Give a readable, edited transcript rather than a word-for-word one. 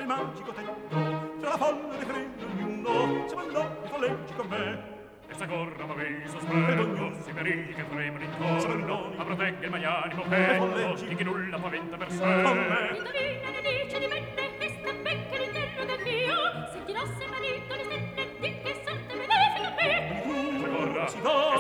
il magico tetto, tra la folla ne prende ognuno, se mandò i folleggi con me. E se corra m'avei sospetto, si perini che tremano intorno, ma protegga il magnanimo petto, di chi nulla paventa per sé. Con me. Indovina ne dice di mette, e sta becca l'interno del mio, sentirò se marito ne sente, di che sorte benefica a me. E se corra, Si dà